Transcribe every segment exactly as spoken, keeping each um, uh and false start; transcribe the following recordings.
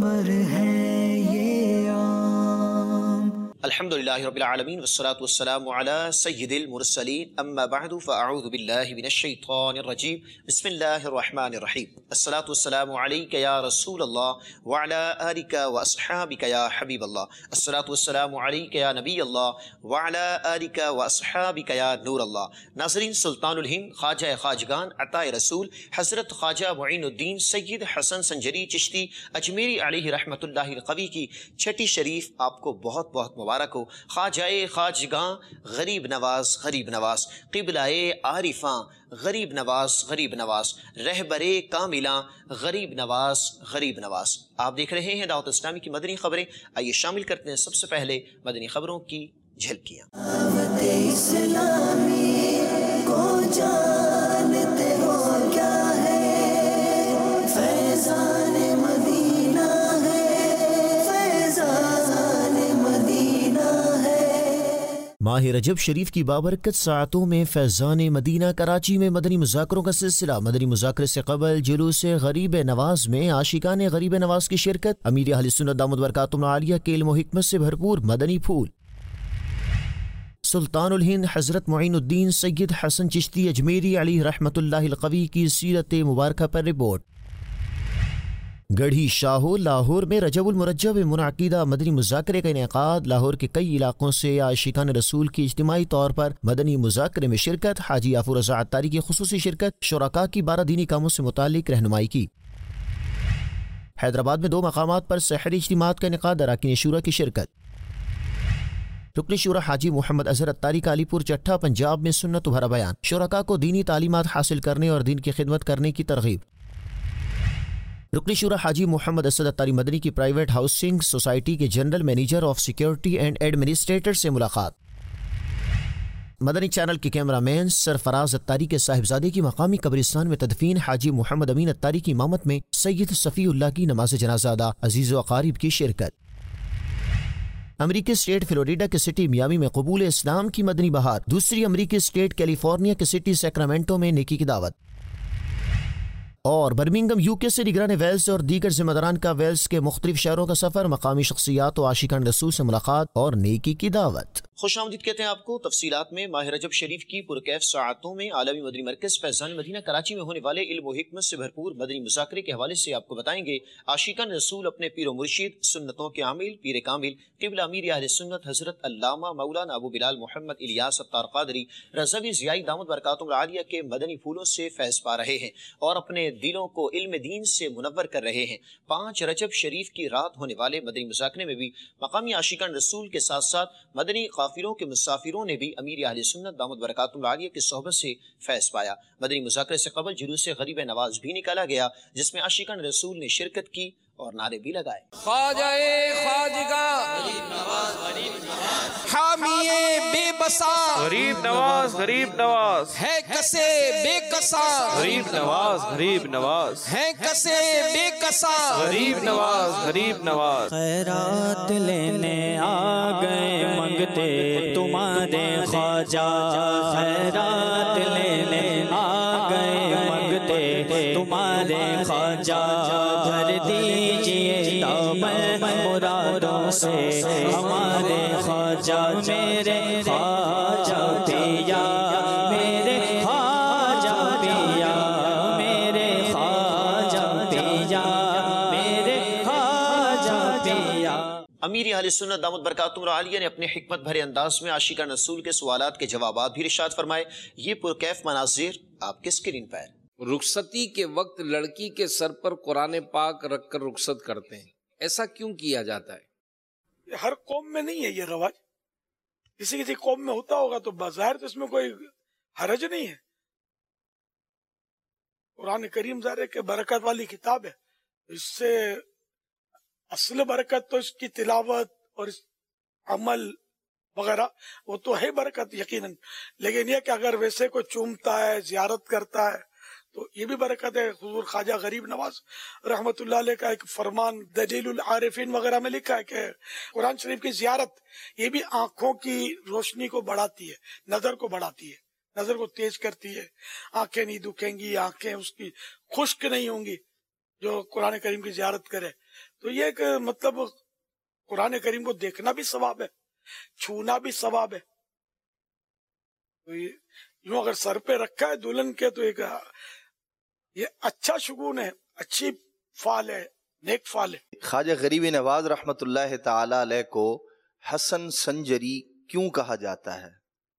खबर है ये आम। अल्हम्दुलिल्लाहि रब्बिल आलमीन वस्सलातु वस्सलामु अला सय्यिदिल मुरसलीन अम्मा बअदु फअऊज़ु बिल्लाहि मिनश शैतानिर रजीम बिस्मिल्लाहिर रहमानिर रहीम अस्सलातु वस्सलामु अलैका या रसूलल्लाह व अला आलिका व अस्हाबिका या हबीबल्लाह अस्सलातु वस्सलामु अलैका या नबीयल्लाह व अला आलिका व अस्हाबिका या नूरल्लाह। नाज़रीन, सुल्तानुल हिंद ख्वाजा ख्वाजगान अताए रसूल हज़रत ख्वाजा मुईनुद्दीन सैयद हसन संजरी चिश्ती अजमेरी अलैहि रहमतुल्लाहिल क़वी की छठी शरीफ आपको बहुत बहुत मुबारक हो। ख्वाजाए ख्वाजगां गरीब नवाज गरीब नवाज, क़िबलाए आरिफां गरीब नवाज गरीब नवाज, रहबरे कामिलां गरीब नवाज गरीब नवाज। आप देख रहे हैं दावत इस्लामी की मदनी खबरें। आइए शामिल करते हैं सबसे पहले मदनी खबरों की झलकियां। दावत इस्लामी को जानते हो क्या है, फैज़ान मदीना है, फैज़ान मदीना है। माह रजब शरीफ की बाबरकत सातों में फैज़ान मदीना कराची में मदनी मुज़ाकरों का सिलसिला। मदनी मुज़ाकरे से कबल जुलूस गरीब नवाज में आशिकान गरीब नवाज की शिरकत। अमीर अहले सुन्नत दामद बरकातुहुल आलिया के इल्म व हिकमत से भरपूर मदनी फूल। सुल्तानुल हिंद हज़रत मुईनुद्दीन सैयद हसन चिश्ती अजमेरी अलैहि रहमतुल्लाहिल क़वी की सीरत मुबारक पर रिपोर्ट। गढ़ी शाहो लाहौर में रजबुल मुरज्जब में मुनअक़िदा मदनी मुज़ाकरे का इनेक़ाद। लाहौर के कई इलाकों से आशिकान रसूल की इज्तिमाई तौर पर मदनी मुज़ाकरे में शिरकत। हाजी याफ़ूर रज़ा अत्तारी की ख़ुसूसी शिरकत। शुरका की बारह दीनी कामों से मुतालिक रहनुमाई की। हैदराबाद में दो मकामात पर सहरी इज्तिमात का इनेक़ाद। अरकान शूरा की शिरकत। रुकन शूरा हाजी मोहम्मद अज़हर अत्तारी का अलीपुर चट्ठा पंजाब में सुन्नत भरा बयान। शुरका को दीनी तालीमात हासिल करने और दीन की खिदमत करने की तरग़ीब। रुकन शूरा हाजी मोहम्मद असद अत्तारी मदनी की प्राइवेट हाउसिंग सोसाइटी के general manager of security and administrator से मुलाकात। मदनी चैनल के कैमरामैन सरफराज अत्तारी के साहिबजादे की मकामी कब्रिस्तान में तदफीन। हाजी मोहम्मद अमीन अत्तारी की इमामत में सैयद सफ़ीउल्लाह की नमाज जनाज़ा अदा। अजीज़ व अक़ारिब की शिरकत। अमरीकी स्टेट फ्लोरिडा के सिटी मियामी में कबूल इस्लाम की मदनी बहार। दूसरी अमरीकी स्टेट कैलिफोर्निया के सिटी सैक्रामेंटो में नेकी की दावत। और बर्मिंघम यूके से निगरान वेल्स और दीगर जिम्मेदारान का वेल्स के मुख्तलिफ शहरों का सफर। मकामी शख्सियात और आशिकान रसूल से मुलाकात और नेकी की दावत। खुशामदीद कहते हैं आपको। तफसीलात में माह रजब शरीफ की पुरकैफ साअतों में आलमी मदनी मरकज़ फैज़ान मदीना कराची में होने वाले इल्म व हिकमत से भरपूर मदनी मुज़ाकरे के हवाले से आपको बताएंगे। आशिकान रसूल अपने पीर व मुर्शिद सुन्नतों के आमिल पीर कामिल क़िबला अमीर अहले सुन्नत हज़रत अल्लामा मौलाना अबू बिलाल मोहम्मद इलियास अत्तार क़ादरी रज़वी ज़ियाई दामद बरकातुहुल आलिया के मदनी फूलों से फैज़ पा रहे हैं और अपने दिलों को इल्म दीन से मुनव्वर कर रहे हैं। पाँच रजब शरीफ की रात होने वाले मदनी मुज़ाकरे में भी मकामी आशिकान रसूल के साथ साथ मदनी काफिरों के मुसाफिरों ने भी अमीर अहले सुन्नत दामद बरकातुहुल आलिया की सोहबत से फैज़ पाया। मदनी मुज़ाकरे से कबल जुलूस गरीब नवाज भी निकाला गया, जिसमें आशिकान रसूल ने शिरकत की और नारे भी लगाए। ख्वाजाए ख्वाजगा हामिए बेबसा गरीब नवाज गरीब नवाज है कसे बेकसा गरीब नवाज गरीब नवाज है कसे बेकसा गरीब नवाज गरीब नवाज। खैरात लेने आ गए मंगते तुम्हारे ख्वाजा, खैरात लेने आ गए मंगते तुम्हारे ख्वाजा। भर दीजिए दामन मुरादों से हमारे ख्वाजा। मेरे ख्वाजा पिया मेरे ख्वाजा पिया मेरे ख्वाजा पिया मेरे ख्वाजा पिया। अमीर अहले सुन्नत दामद बरकातुहुल आलिया ने अपने हिकमत भरे अंदाज में आशिकान रसूल के सवालात के जवाबात भी इरशाद फरमाए। ये पुरकैफ मनाज़िर आपके स्क्रीन पर। रुखसती के वक्त लड़की के सर पर कुरान पाक रखकर रुखसत करते हैं, ऐसा क्यों किया जाता है? हर कौम में नहीं है ये रवाज, किसी किसी कौम में होता होगा तो बाज़ाहिर तो इसमें कोई हरज नहीं है। कुरान करीम ज़ाहिर के बरकत वाली किताब है, इससे असल बरकत तो इसकी तिलावत और इस अमल वगैरह वो तो है बरकत यकीनन, लेकिन ये कि अगर वैसे कोई चूमता है जियारत करता है तो ये भी बरकत है। हुजूर ख्वाजा गरीब नवाज रहमतुल्लाह अलैह का एक फरमान दलीलुल आरिफीन वगैरह में लिखा है कि कुरान शरीफ की जियारत ये भी आंखों की रोशनी को बढ़ाती है, नजर को बढ़ाती है, नजर को तेज करती है। आंखें नहीं दुखेंगी, आंखें उसकी खुश्क नहीं होंगी जो कुरान करीम की जियारत करे। تو یہ کہ مطلب قرآن کریم کو دیکھنا بھی ثواب ہے، چھونا بھی ثواب ہے. تو یوں اگر سر پہ رکھا ہے دلہن کے تو ایک یہ اچھا شگون ہے، اچھی فعال ہے، نیک فعال ہے. خواجہ غریب نواز رحمۃ اللہ تعالی علیہ کو حسن سنجری کیوں کہا جاتا ہے؟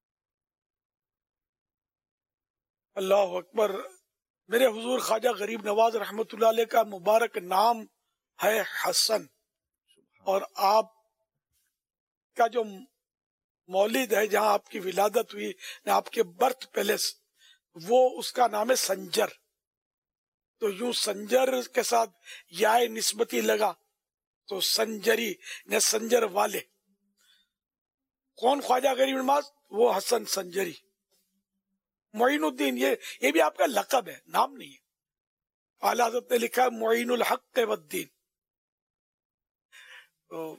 اللہ اکبر. میرے حضور خواجہ غریب نواز رحمۃ اللہ علیہ کا مبارک نام ہے حسن، اور آپ کا جو مولد ہے جہاں آپ کی ولادت ہوئی، آپ کے برتھ پیلس، وہ اس کا نام ہے سنجر. تو یوں سنجر کے ساتھ یا نسبتی لگا تو سنجری نے سنجر والے. کون خواجہ غریب نواز؟ وہ حسن سنجری. معین الدین یہ یہ بھی آپ کا لقب ہے، نام نہیں ہے. اعلیٰ حضرت نے لکھا ہے معین الحق والدین، تو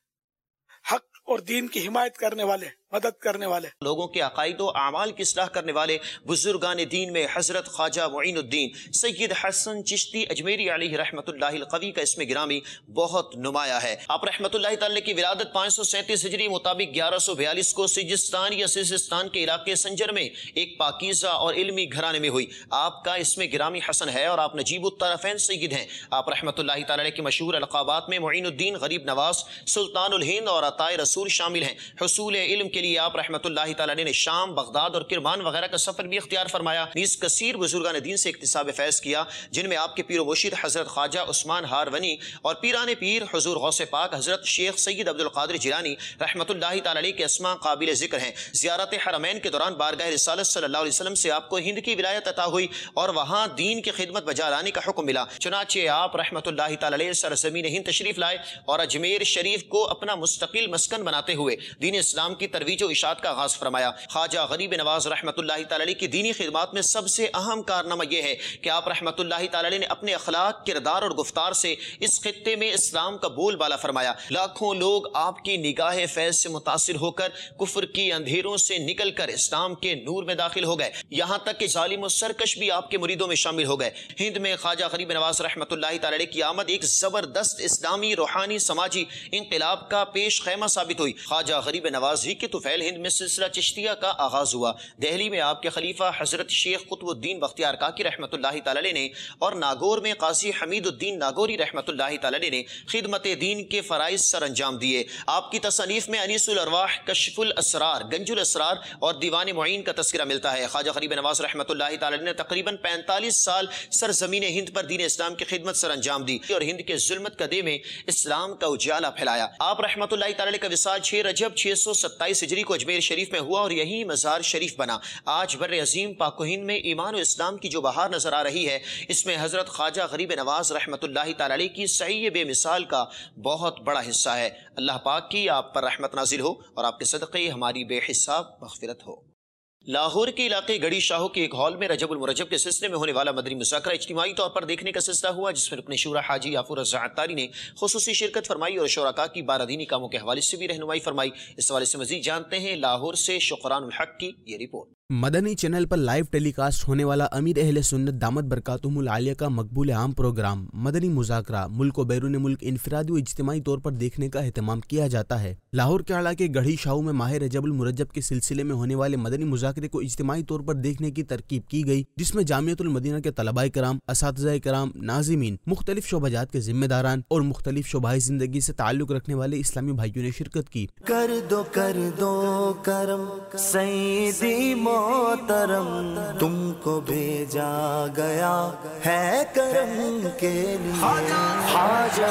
حق اور دین کی حمایت کرنے والے، مدد کرنے والے، لوگوں کے عقائد و اعمال کی اصلاح کرنے والے بزرگان دین میں حضرت خواجہ معین الدین سید حسن چشتی اجمیری علیہ رحمت اللہ القوی کا اسم گرامی بہت نمایاں ہے. آپ رحمت اللہ تعالی کی ولادت پانچ سو سینتیس ہجری مطابق گیارہ سو بیالیس کو سجستان یا سیستان کے علاقے سنجر میں ایک پاکیزہ اور علمی گھرانے میں ہوئی. آپ کا اسم گرامی حسن ہے اور آپ نجیب الطرفین سید ہیں. آپ رحمت اللہ تعالی کے مشہور القابات میں معین الدین غریب نواز، سلطان الہند اور عطائے رسول شامل ہیں. حصول علم کے لیے آپ رحمت اللہ تعالی نے شام، بغداد اور کرمان وغیرہ کا سفر بھی اختیار فرمایا. نیز کثیر بزرگان دین سے اکتساب فیض کیا، جن میں آپ کے پیر و مرشد حضرت خواجہ عثمان ہارونی اور پیران پیر حضور غوث پاک حضرت شیخ سید عبد القادر جیلانی رحمت اللہ تعالی کے اسماء قابل ذکر ہیں. زیارت حرمین کے دوران بارگاہ رسالت صلی اللہ علیہ وسلم سے آپ کو ہند کی ولایت عطا ہوئی اور وہاں دین کی خدمت بجا لانے کا حکم ملا. چنانچہ آپ رحمت اللہ تعالی سرزمین ہند تشریف لائے اور اجمیر شریف کو اپنا مستقل مسکن بناتے ہوئے دین اسلام کی ترویج و اشاعت کا آغاز فرمایا. خواجہ غریب نواز رحمت اللہ تعالی کی دینی خدمات میں سب سے اہم کارنامہ یہ ہے کہ آپ رحمت اللہ تعالی نے اپنے اخلاق، کردار اور گفتار سے اس خطے میں اسلام کا بول بالا فرمایا. لاکھوں لوگ آپ کی نگاہ فیض سے متاثر ہو کر کفر کی اندھیروں سے نکل کر اسلام کے نور میں داخل ہو گئے، یہاں تک کہ ظالم و سرکش بھی آپ کے مریدوں میں شامل ہو گئے. ہند میں خواجہ غریب نواز رحمت اللہ تعالی کی آمد ایک زبردست اسلامی، روحانی، سماجی انقلاب کا پیش خیمہ ثابت ہوئی. خواجہ غریب نواز ہی کے طفیل ہند میں سلسلہ چشتیہ کا آغاز ہوا. دہلی میں آپ کے خلیفہ حضرت شیخ قطب الدین بختیار کاکی رحمت اللہ تعالی نے اور ناگور میں قاضی حمید الدین ناگوری رحمت اللہ تعالی نے خدمت دین کے فرائض سر انجام دیے. آپ کی تصانیف میں انیس الارواح، کشف الاسرار، گنج الاسرار اور دیوان معین کا تذکرہ ملتا ہے. خواجہ غریب نواز رحمت اللہ تعالی نے تقریباً پینتالیس سال سرزمین ہند پر دین اسلام کی خدمت سر انجام دی اور ہند کے ظلمت کدے میں اسلام کا اجالہ پھیلایا. آپ رحمت اللہ تعالی کا وصال چھ رجب چھ سو ستائیس ہجری کو اجمیر شریف میں ہوا اور یہی مزار شریف بنا. آج بر عظیم پاک و ہند میں ایمان و اسلام کی جو بہار نظر آ رہی ہے، اس میں حضرت خواجہ غریب نواز رحمت اللہ تعالی کی سعی بے مثال کا بہت بڑا حصہ ہے. اللہ پاک کی آپ پر رحمت نازل ہو اور آپ کے صدقے ہماری بے حساب مغفرت ہو. لاہور کے علاقے گڑی شاہو کے ایک ہال میں رجب المرجب کے سلسلے میں ہونے والا مدنی مذاکرہ اجتماعی طور پر دیکھنے کا سلسلہ ہوا، جس میں رکن شورا حاجی یافور رضا عطاری نے خصوصی شرکت فرمائی اور شرکاء کی بارادینی کاموں کے حوالے سے بھی رہنمائی فرمائی. اس حوالے سے مزید جانتے ہیں لاہور سے شکران الحق کی یہ رپورٹ. مدنی چینل پر لائیو ٹیلی کاسٹ ہونے والا امیر اہل سنت دامت برکاتہم العالیہ کا مقبول عام پروگرام مدنی مذاکرہ ملک و بیرون ملک انفرادی و اجتماعی طور پر دیکھنے کا اہتمام کیا جاتا ہے. لاہور کے علاقے گڑھی شاہو میں ماہ رجب المرجب کے سلسلے میں ہونے والے مدنی مذاکرے کو اجتماعی طور پر دیکھنے کی ترکیب کی گئی، جس میں جامعۃ المدینہ کے طلباء کرام، اساتذہ کرام، ناظمین، مختلف شعبہ جات کے ذمہ داران اور مختلف شعبہ زندگی سے تعلق رکھنے والے اسلامی بھائیوں نے شرکت کی. کر دو کر دو کرم سیدی محترم، تم کو بھیجا گیا ہے کرم کے لیے. خواجہ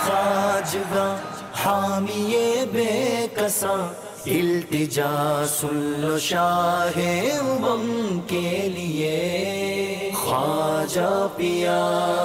خواجگاں حامی بے کساں، التجا سن لو شاہ امم کے لیے. خواجہ پیا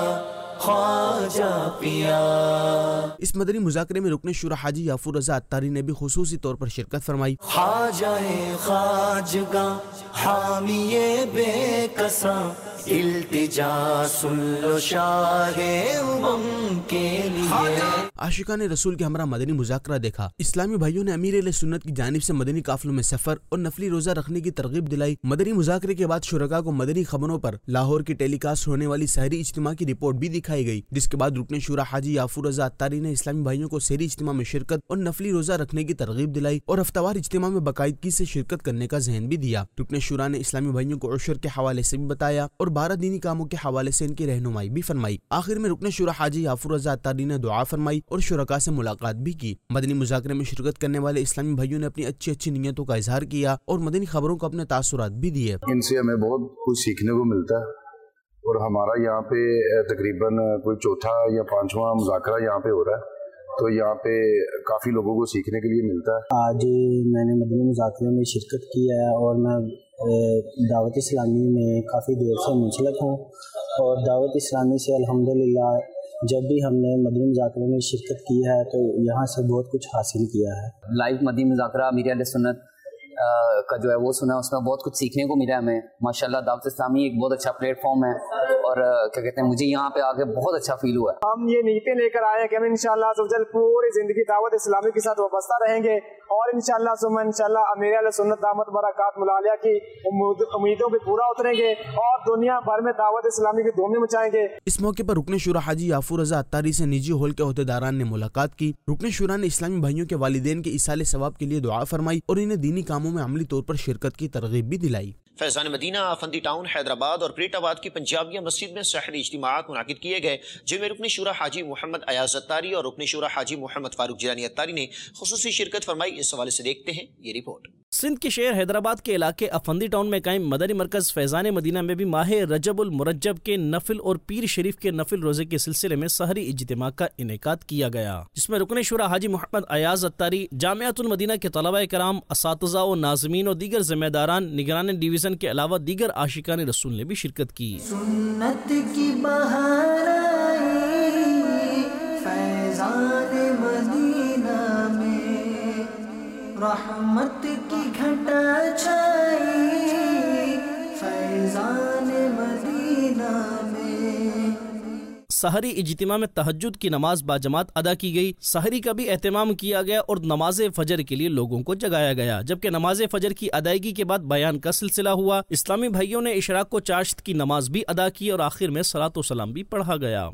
خواجہ پیا. اس مدنی مذاکرے میں رکن شورا حاجی یافور رضا عطاری نے بھی خصوصی طور پر شرکت فرمائی. خواجہ خواجگاں حامی بے کساں، التجا سن لو شاہ امم کے لیے. عاشقان رسول کے ہمراہ مدنی مذاکرہ دیکھا. اسلامی بھائیوں نے امیر اہل سنت کی جانب سے مدنی قافلوں میں سفر اور نفلی روزہ رکھنے کی ترغیب دلائی. مدنی مذاکرے کے بعد شرکاء کو مدنی خبروں پر لاہور کی ٹیلی کاسٹ ہونے والی سحری اجتماع کی رپورٹ بھی دکھائی گئی، جس کے بعد رکن شورا حاجی یافور رضا اتاری نے اسلامی بھائیوں کو سحری اجتماع میں شرکت اور نفلی روزہ رکھنے کی ترغیب دلائی اور ہفتہ وار اجتماع میں باقاعدگی سے شرکت کرنے کا ذہن بھی دیا. رکن شورا نے اسلامی بھائیوں کو عشر کے حوالے سے بھی بتایا اور بارہ دینی کاموں کے حوالے سے ان کی رہنمائی بھی فرمائی. آخر میں رکن شورا حاجی یافور رضا اتاری نے دعا فرمائی اور شرکاء سے ملاقات بھی کی. مدنی مذاکرے میں شرکت کرنے والے اسلامی بھائیوں نے اپنی اچھی اچھی نیتوں کا اظہار کیا اور مدنی خبروں کو اپنے تاثرات بھی دیے. ان سے ہمیں بہت کچھ سیکھنے کو ملتا ہے اور ہمارا یہاں پہ تقریباً کوئی چوتھا یا پانچواں مذاکرہ یہاں پہ ہو رہا ہے، تو یہاں پہ کافی لوگوں کو سیکھنے کے لیے ملتا ہے. آج میں نے مدنی مذاکرے میں شرکت کی ہے اور میں دعوت اسلامی میں کافی دیر سے منسلک ہوں اور دعوت اسلامی سے الحمدللہ جب بھی ہم نے مدنی مذاکرے میں شرکت کی ہے تو یہاں سے بہت کچھ حاصل کیا ہے. لائیو مدنی مذاکرہ امیر اہل سنت کا جو ہے وہ سنا، اس میں بہت کچھ سیکھنے کو ملا ہمیں. ماشاءاللہ دعوت اسلامی ایک بہت اچھا پلیٹ فارم ہے اور کیا کہتے ہیں مجھے یہاں پہ آ کے بہت اچھا فیل ہوا ہے. ہم یہ نیتیں لے کر آئے ہیں کہ ہم انشاءاللہ عز و جل پوری زندگی دعوت اسلامی کے ساتھ وابستہ رہیں گے اور انشاءاللہ ثم انشاءاللہ امیر اہل سنت دامت برکات ملالیہ کی امیدوں پہ پورا اتریں گے اور دنیا بھر میں دعوت اسلامی کی دھومیں مچائیں گے. اس موقع پر رکن شورا حاجی یافور رضا اتاری سے نجی ہال کے عہدیداران نے ملاقات کی. رکن شورا نے اسلامی بھائیوں کے والدین کے ایصال ثواب کے لیے دعا فرمائی اور انہیں دینی کاموں میں عملی طور پر شرکت کی ترغیب بھی دلائی. فیضان مدینہ آفندی ٹاؤن حیدرآباد اور پریٹ آباد کی پنجابیہ مسجد میں سحری اجتماعات منعقد کیے گئے، جن میں رکن شورا حاجی محمد ایاز اتاری اور رکن شورا حاجی محمد فاروق جیلانی اتاری نے خصوصی شرکت فرمائی. اس حوالے سے دیکھتے ہیں یہ رپورٹ. سندھ کے شہر حیدرآباد کے علاقے افندی ٹاؤن میں قائم مدنی مرکز فیضان مدینہ میں بھی ماہ رجب المرجب کے نفل اور پیر شریف کے نفل روزے کے سلسلے میں سحری اجتماع کا انعقاد کیا گیا، جس میں رکن شورا حاجی محمد ایاز اتاری، جامعۃ المدینہ کے طلباء کرام، اساتذہ و ناظمین اور دیگر ذمہ داران نگران ڈویژن کے علاوہ دیگر عاشقان رسول نے بھی شرکت کی. سنت کی بہار آئی فیضان مدینہ میں، رحمت کی گھٹا چھائی فیضان مدینہ میں. سحری اجتماع میں تہجد کی نماز باجماعت ادا کی گئی. سحری کا بھی اہتمام کیا گیا اور نماز فجر کے لیے لوگوں کو جگایا گیا، جبکہ نماز فجر کی ادائیگی کے بعد بیان کا سلسلہ ہوا. اسلامی بھائیوں نے اشراق کو چاشت کی نماز بھی ادا کی اور آخر میں صلاۃ و سلام بھی پڑھا گیا.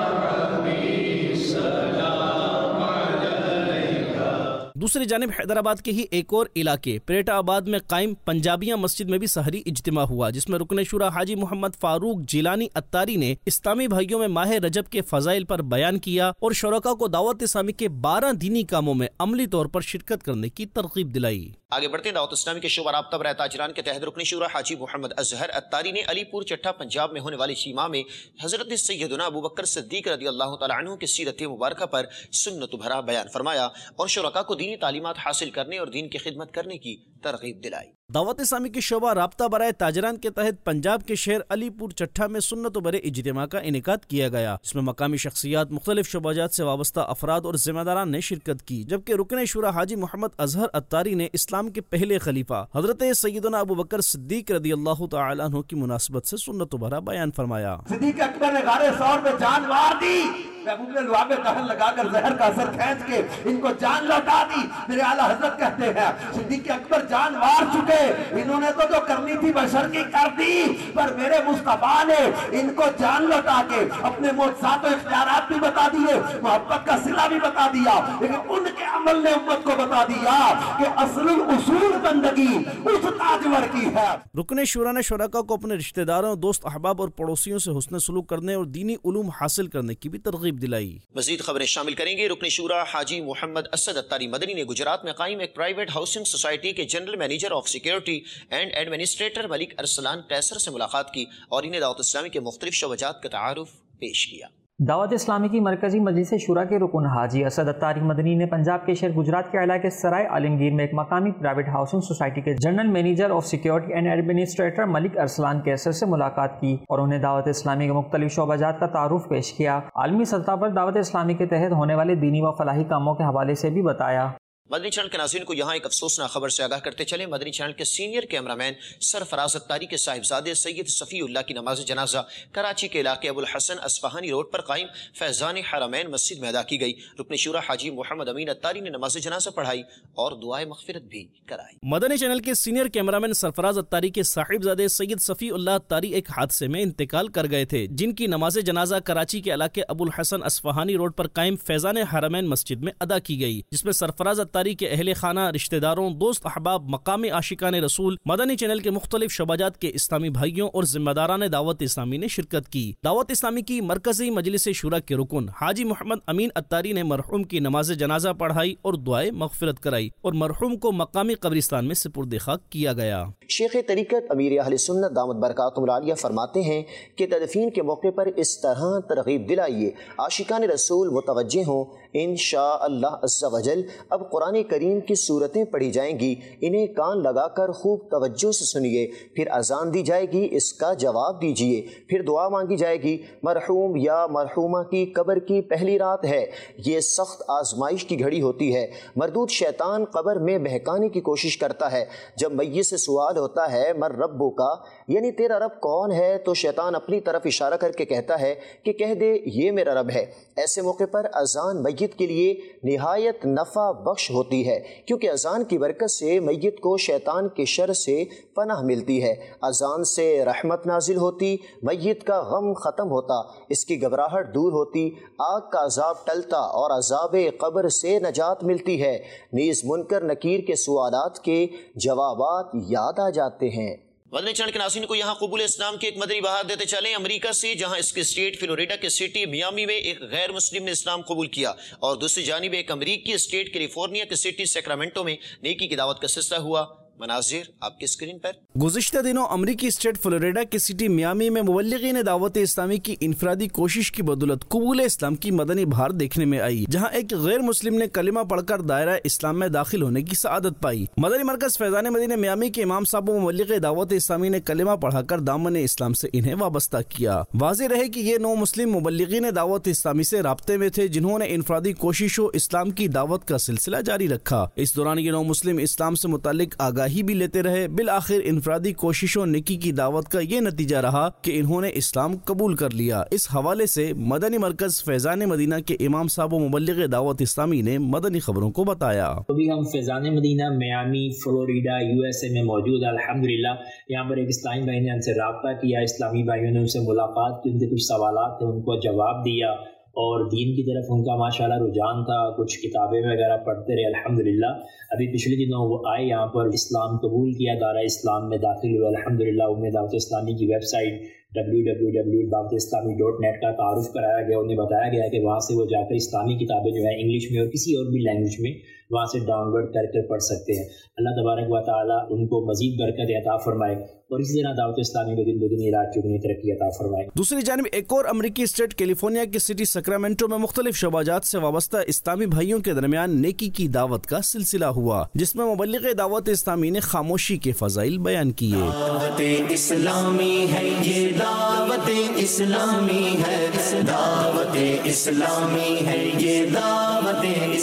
دوسری جانب حیدرآباد کے ہی ایک اور علاقے پریٹا آباد میں قائم پنجابیہ مسجد میں بھی سحری اجتماع ہوا، جس میں رکن شورا حاجی محمد فاروق جیلانی اتاری نے اسلامی بھائیوں میں ماہ رجب کے فضائل پر بیان کیا اور شرکاء کو دعوت اسلامی کے بارہ دینی کاموں میں عملی طور پر شرکت کرنے کی ترغیب دلائی. آگے بڑھتے ہیں. دعوت اسلامی کے شعبہ رابطہ برائے تاجران کے تحت رکن شورا حاجی محمد اظہر اتاری نے علی پور چٹھا پنجاب میں ہونے والی اجتماع میں حضرت سیدنا ابو بکر صدیق رضی اللہ تعالیٰ عنہ کی سیرت مبارکہ پر سنت بھرا بیان فرمایا اور شرکاء کو دینی تعلیمات حاصل کرنے اور دین کی خدمت کرنے کی ترغیب دلائی. دعوت اسلامی کے شعبہ رابطہ برائے تاجران کے تحت پنجاب کے شہر علی پور چٹھا میں سنت و برے اجتماع کا انعقاد کیا گیا، جس میں مقامی شخصیات، مختلف شعبہ جات سے وابستہ افراد اور ذمہ داران نے شرکت کی، جبکہ رکن شورا حاجی محمد اظہر اتاری نے اسلام کے پہلے خلیفہ حضرت سیدنا ابو بکر صدیق رضی اللہ تعالی عنہ کی مناسبت سے سنت و برا بیان فرمایا. صدیق اکبر نے غار ثور میں جان مار دی، محبوب نے لعاب دہن لگا کر زہر کا اثر کھینچ کے ان کو جان لوٹا دی. میرے اعلیٰ حضرت کہتے ہیں صدیق اکبر جان مار چکے، انہوں نے تو جو کرنی تھی بشر کی کر دی، پر میرے مصطفیٰ نے ان کو جان لوٹا کے اپنے معجزات و اختیارات بھی بتا دیے، محبت کا صلہ بھی بتا دیا، لیکن ان کے عمل نے امت کو بتا دیا کہ اصل اصول بندگی اس تاجور کی ہے. رکن شورا نے شرکاء کو اپنے رشتہ داروں، دوست احباب اور پڑوسیوں سے حسن سلوک کرنے اور دینی علوم حاصل کرنے کی بھی ترغیب دلائی. مزید خبریں شامل کریں گے. رکن شورا حاجی محمد اسد اتاری مدنی نے گجرات میں قائم ایک پرائیویٹ ہاؤسنگ سوسائٹی کے general manager of security and administrator Malik Arsalan Qaiser سے ملاقات کی اور انہیں دعوت اسلامی کے مختلف شعبات کا تعارف پیش کیا. دعوت اسلامی کی مرکزی مجلس شورا کے رکن حاجی اسد اتاری مدنی نے پنجاب کے شہر گجرات کے علاقے سرائے عالمگیر میں ایک مقامی پرائیویٹ ہاؤسنگ سوسائٹی کے general manager of security and administrator Malik Arsalan Qaiser سے ملاقات کی اور انہیں دعوت اسلامی کے مختلف شعبہ جات کا تعارف پیش کیا. عالمی سطح پر دعوت اسلامی کے تحت ہونے والے دینی و فلاحی کاموں کے حوالے سے بھی بتایا. مدنی چینل کے ناظرین کو یہاں ایک افسوسناک خبر سے آگاہ کرتے چلیں۔ مدنی چینل کے سینئر کیمرامین سرفراز اتاری کے صاحبزادے سید صفی اللہ کی نماز جنازہ کراچی کے علاقے ابو الحسن اصفہانی روڈ پر قائم فیضان حرمین مسجد میں ادا کی گئی۔ رکن شورا حاجی محمد امین اتاری نے نماز جنازہ پڑھائی اور دعائے مغفرت بھی کرائی۔ مدنی چینل کے سینئر کیمرامین سرفراز اتاری کے صاحبزادے سید صفی اللہ اتاری ایک حادثے میں انتقال کر گئے تھے، جن کی نماز جنازہ کراچی کے علاقے ابو الحسن اصفہانی روڈ پر قائم فیضان حرمین مسجد میں ادا کی گئی، جس میں سرفراز اتاری کے اہل خانہ، رشتہ داروں، دوست احباب، مقامی عاشقان رسول، مدنی چینل کے مختلف شعبات کے اسلامی بھائیوں اور ذمہ داران دعوت اسلامی نے شرکت کی۔ دعوت اسلامی کی مرکزی مجلس شورا کے رکن حاجی محمد امین اتاری نے مرحوم کی نماز جنازہ پڑھائی اور دعائے مغفرت کرائی اور مرحوم کو مقامی قبرستان میں سپرد خاک کیا گیا۔ شیخ طریقت امیر اہل سنت دامت برکاتہم العالیہ فرماتے ہیں کہ تدفین کے موقع پر اس طرح ترغیب دلائیے، عاشقان رسول متوجہ ہوں، انشاءاللہ عز و جل اب قرآن کریم کی صورتیں پڑھی جائیں گی، انہیں کان لگا کر خوب توجہ سے سنیے، پھر اذان دی جائے گی، اس کا جواب دیجیے، پھر دعا مانگی جائے گی۔ مرحوم یا مرحومہ کی قبر کی پہلی رات ہے، یہ سخت آزمائش کی گھڑی ہوتی ہے، مردود شیطان قبر میں بہکانے کی کوشش کرتا ہے۔ جب میت سے سوال ہوتا ہے من ربو کا، یعنی تیرا رب کون ہے، تو شیطان اپنی طرف اشارہ کر کے کہتا ہے کہ کہہ دے یہ میرا رب ہے۔ ایسے موقع پر اذان میت کے لیے نہایت نفع بخش ہوتی ہے، کیونکہ اذان کی برکت سے میت کو شیطان کے شر سے پناہ ملتی ہے۔ اذان سے رحمت نازل ہوتی، میت کا غم ختم ہوتا، اس کی گھبراہٹ دور ہوتی، آگ کا عذاب ٹلتا اور عذاب قبر سے نجات ملتی ہے، نیز منکر نکیر کے سوالات کے جوابات یاد آ جاتے ہیں۔ مدنی چینل کے ناظرین کو یہاں قبول اسلام کے ایک مدنی بہار دیتے چلیں امریکہ سے، جہاں اس کے اسٹیٹ فلوریڈا کے سٹی میامی میں ایک غیر مسلم نے اسلام قبول کیا، اور دوسری جانب ایک امریکی اسٹیٹ کیلیفورنیا کے سٹی سیکرامنٹو میں نیکی کی دعوت کا سلسلہ ہوا۔ مناظر آپ کی اسکرین پر۔ گزشتہ دنوں امریکی اسٹیٹ فلوریڈا کے سٹی میامی میں مبلغین دعوت اسلامی کی انفرادی کوشش کی بدولت قبول اسلام کی مدنی بہار دیکھنے میں آئی، جہاں ایک غیر مسلم نے کلمہ پڑھ کر دائرہ اسلام میں داخل ہونے کی سعادت پائی۔ مدنی مرکز فیضان مدینہ میامی کے امام صاحب و مبلغ دعوت اسلامی نے کلمہ پڑھا کر دامن اسلام سے انہیں وابستہ کیا۔ واضح رہے کہ یہ نو مسلم مبلغین دعوت اسلامی سے رابطے میں تھے، جنہوں نے انفرادی کوشش و اسلام کی دعوت کا سلسلہ جاری رکھا۔ اس دوران یہ نو مسلم اسلام سے متعلق آگاہی ہی بھی لیتے رہے۔ بالآخر انفرادی کوششوں نیکی کی دعوت کا یہ نتیجہ رہا کہ انہوں نے اسلام قبول کر لیا۔ اس حوالے سے مدنی مرکز فیضان مدینہ کے امام صاحب و مبلغ دعوت اسلامی نے مدنی خبروں کو بتایا۔ ابھی ہم Faizan Madina Miami Florida U S A میں موجود ہیں۔ الحمدللہ یہاں پر ایک اسلامی بھائی نے ہم سے رابطہ کیا، اسلامی بھائیوں نے ان سے ملاقات کی، ان کے کچھ سوالات تھے ان کو جواب دیا، اور دین کی طرف ان کا ماشاءاللہ رجحان تھا، کچھ کتابیں وغیرہ پڑھتے رہے الحمدللہ۔ ابھی پچھلے دنوں وہ آئے یہاں پر، اسلام قبول کیا، دارہ اسلام میں داخل ہوئے الحمدللہ۔ انہیں دعوت اسلامی کی web site W W W dot Dawat Islami dot net کا تعارف کرایا گیا، انہیں بتایا گیا کہ وہاں سے وہ جا کر اسلامی کتابیں جو ہیں انگلش میں اور کسی اور بھی لینگویج میں وہاں سے ڈاؤن لوڈ کر کے پڑھ سکتے ہیں۔ اللہ تبارک و تعالیٰ ان کو مزید برکت عطا فرمائے اور اسی طرح دعوت اسلامی کو دن بدنی رات چگنی ترقی عطا فرمائے۔ دوسری جانب ایک اور امریکی اسٹیٹ کیلیفورنیا کے سٹی سیکرامنٹو میں مختلف شعبات سے وابستہ اسلامی بھائیوں کے درمیان نیکی کی دعوت کا سلسلہ ہوا، جس میں مبلغ دعوت اسلامی نے خاموشی کے فضائل بیان کیے۔ دعوت اسلامی ہے یہ، دعوت اسلامی ہے، دعوت اسلامی ہے یہ، دعوت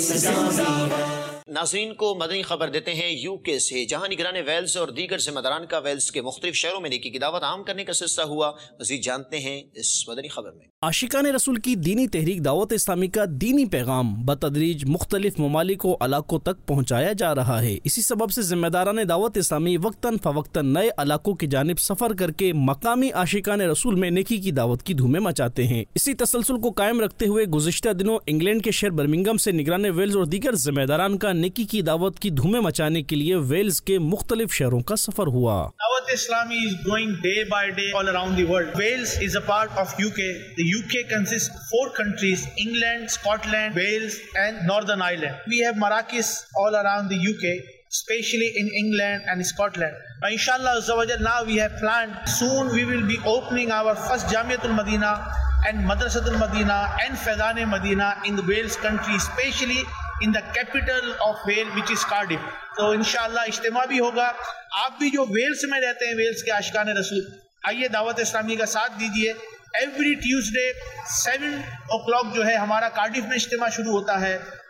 اسلامی ہے۔ ناظرین کو مدنی خبر دیتے ہیں یو کے سے، جہاں نگران ویلز اور دیگر ذمہ داران کا ویلز کے مختلف شہروں میں نیکی کی دعوت عام کرنے کا سلسلہ ہوا۔ مزید جانتے ہیں اس مدنی خبر میں۔ عاشقان رسول کی دینی تحریک دعوت اسلامی کا دینی پیغام بتدریج مختلف ممالک و علاقوں تک پہنچایا جا رہا ہے۔ اسی سبب سے ذمہ داران دعوت اسلامی وقتاً فوقتاً نئے علاقوں کی جانب سفر کر کے مقامی عاشقان رسول میں نیکی کی دعوت کی دھومیں مچاتے ہیں۔ اسی تسلسل کو قائم رکھتے ہوئے گزشتہ دنوں انگلینڈ کے شہر برمنگھم سے نگران ویلز اور دیگر ذمہ داران کا نیکی کی دعوت کی دھومیں مچانے کے لیے ویلز کے مختلف شہروں کا سفر ہوا۔ دعوت اسلامی is growing day by day all around the world. Wales is a part of U K. The U K consists of four countries: England, Scotland, Wales and Northern Ireland. We have Marrakech all around the U K, especially in England and Scotland. But inshallah now we have planned, soon we will be opening our first Jamiatul Madina and Madrasatul Madina and Faizan Madina in the Wales country, especially in the capital of Wales, which is Cardiff. تو انشاءاللہ اجتماع بھی ہوگا۔ آپ بھی جو Wales میں رہتے ہیں، ویلز کے عاشقان رسول، آئیے دعوت اسلامی کا ساتھ دیجیے۔ Every Tuesday seven o'clock جو ہے ہمارا کارڈف میں اجتماع شروع ہوتا ہے،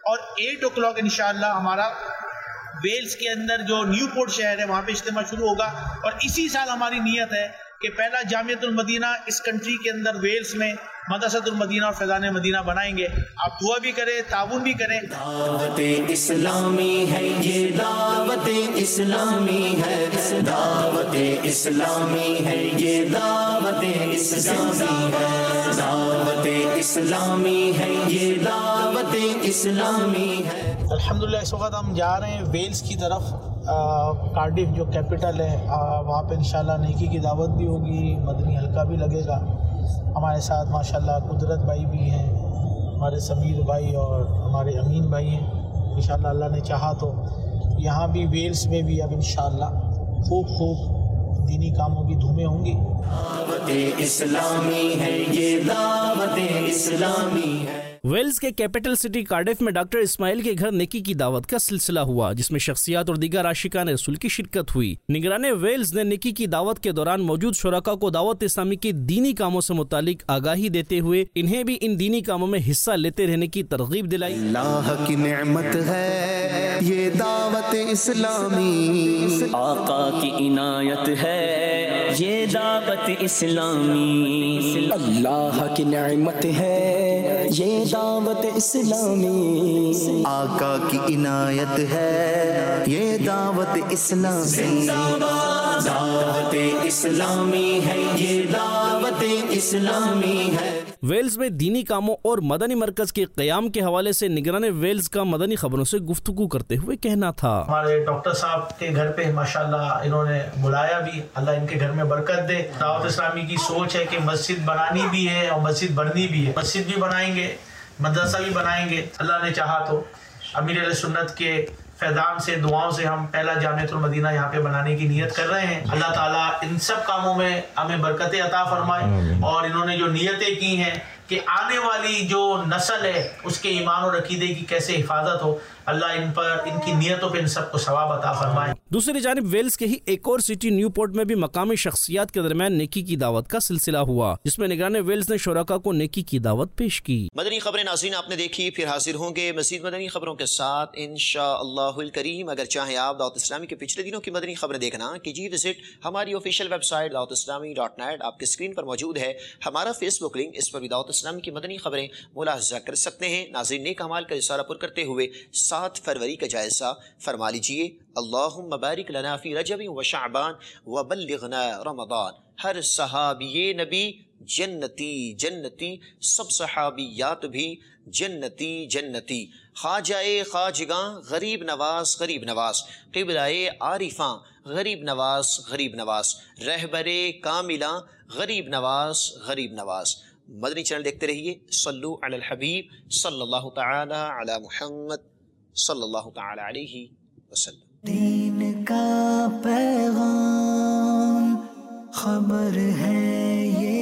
اور ایٹ او کلاک انشاءاللہ ہمارا ویلز کے اندر جو نیو پورٹ شہر ہے وہاں پہ اجتماع شروع ہوگا، اور اسی سال ہماری نیت ہے کہ پہلا جامعۃ المدینہ اس کنٹری کے اندر ویلز میں مدرسۃ المدینہ اور فیضان مدینہ بنائیں گے. آپ دعا بھی کریں، تعاون بھی کریں. دعوت اسلامی ہے یہ، دعوت اسلامی ہے، دعوت اسلامی ہے یہ، دعوت اسلامی ہے، دعوت اسلامی ہے یہ، دعوت اسلامی ہے. الحمدللہ اس وقت ہم جا رہے ہیں ویلز کی طرف، کارڈف جو کیپٹل ہے، وہاں پہ انشاءاللہ نیکی کی دعوت بھی ہوگی، مدنی حلقہ بھی لگے گا. ہمارے ساتھ ماشاءاللہ قدرت بھائی بھی ہیں، ہمارے سمیر بھائی اور ہمارے امین بھائی ہیں. انشاءاللہ اللہ نے چاہا تو یہاں بھی ویلز میں بھی اب انشاءاللہ خوب خوب دینی کاموں کی دھومیں ہوں گی. دعوت اسلامی ہے یہ، دعوت اسلامی ہے. ویلز کے کیپٹل سٹی کارڈف میں ڈاکٹر اسماعیل کے گھر نیکی کی دعوت کا سلسلہ ہوا، جس میں شخصیات اور دیگر عاشقان رسول کی شرکت ہوئی. نگران ویلز نے نیکی کی دعوت کے دوران موجود شرکاء کو دعوت اسلامی کے دینی کاموں سے متعلق آگاہی دیتے ہوئے انہیں بھی ان دینی کاموں میں حصہ لیتے رہنے کی ترغیب دلائی. اللہ کی نعمت ہے یہ دعوت اسلامی، آقا کی عنایت ہے یہ دعوت اسلامی، اللہ کی نعمت ہے یہ دعوت اسلامی، آقا کی عنایت ہے یہ دعوت اسلامی. دعوت اسلامی ہے یہ، دعوت اسلامی ہے. ویلز میں دینی کاموں اور مدنی مرکز کے قیام کے حوالے سے نگران ویلز کا مدنی خبروں سے گفتگو کرتے ہوئے کہنا تھا. ہمارے ڈاکٹر صاحب کے گھر پہ ماشاءاللہ انہوں نے بلایا بھی، اللہ ان کے گھر میں برکت دے. دعوت اسلامی کی سوچ ہے کہ مسجد بنانی بھی ہے اور مسجد بڑھنی بھی ہے. مسجد بھی بنائیں گے، مدرسہ بھی بنائیں گے، اللہ نے چاہا تو. امیر اہل سنت کے فیضان سے، دعاؤں سے ہم پہلا جامعۃ المدینہ یہاں پہ بنانے کی نیت کر رہے ہیں. اللہ تعالیٰ ان سب کاموں میں ہمیں برکتیں عطا فرمائے، اور انہوں نے جو نیتیں کی ہیں کہ آنے والی جو نسل ہے اس کے ایمان اور عقیدے کی کیسے حفاظت ہو، اللہ ان پر، ان کی نیتوں پہ ان سب کو ثواب عطا فرمائے. دوسری جانب ویلز کے ہی ایک اور سٹی نیو پورٹ میں بھی مقامی شخصیات کے درمیان نیکی کی دعوت کا سلسلہ ہوا، جس میں نگران ویلز نے شرکاء کو نیکی کی دعوت پیش کی. مدنی خبریں ناظرین آپ نے دیکھی، پھر حاضر ہوں گے مزید مدنی خبروں کے ساتھ انشاءاللہ الکریم. اگر چاہیں آپ دعوت اسلامی کے پچھلے دنوں کی مدنی خبریں دیکھنا، کیجیے وزٹ ہماری آفیشیل ویب سائٹ دعوت اسلامی ڈاٹ نیٹ، آپ کے اسکرین پر موجود ہے. ہمارا فیس بک لنک، اس پر بھی دعوت اسلامی کی مدنی خبریں ملاحظہ کر سکتے ہیں. ناظرین نیک اعمال کا رسالہ پر کرتے ہوئے سات فروری کا جائزہ فرما لیجئے. اللہم بارک لنا فی رجب و شعبان و بلغنا رمضان. ہر صحابی نبی جنتی جنتی، سب صحابیات بھی جنتی جنتی. خواجہ خواجگاں غریب نواز غریب نواز، قبلہ عارفاں غریب نواز غریب نواز، رہبر کاملاں غریب نواز غریب نواز. مدنی چینل دیکھتے رہیے. صلو علی الحبیب صلی اللہ تعالی علی محمد صلی اللہ تعالی علیہ وسلم. دین کا پیغام خبر ہے یہ